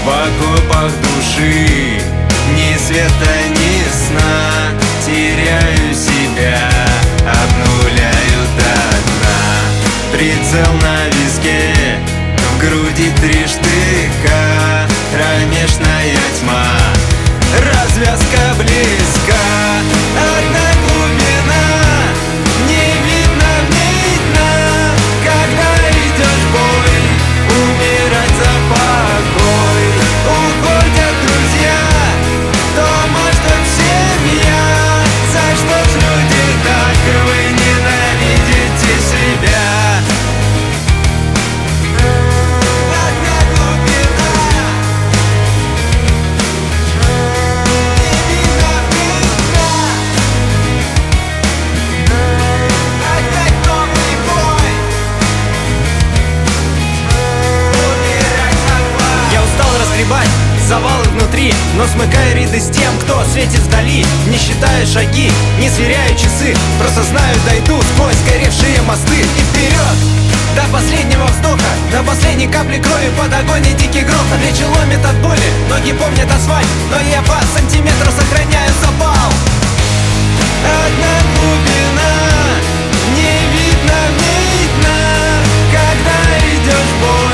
В окопах души ни света, ни сна. Теряю себя, обнуляю до дна. Прицел на виске, в груди 3 штыка. Кромешная тьма, развязка близка. Одна глубина, не видно в ней дна. Когда идешь в бой, умирать за покой. Уходят друзья, дома ждет семья. За что ж люди так, вы ненавидите себя? Одна глубина, не видно в ней дна. Опять новый бой, умирать за покой. Я устал разгребать завалы внутри, но смыкаю ряды с тем, кто светит вдали. Не считаю шаги, не сверяю часы, просто знаю, дойду сквозь горевшие мосты. И вперед, до последнего вздоха, до последней капли крови. Под огонь и дикий грохот, плечи ломит от боли, ноги помнят асфальт, но я по сантиметру сохраняю запал. Одна глубина, не видно в ней дна. Когда идешь в бой,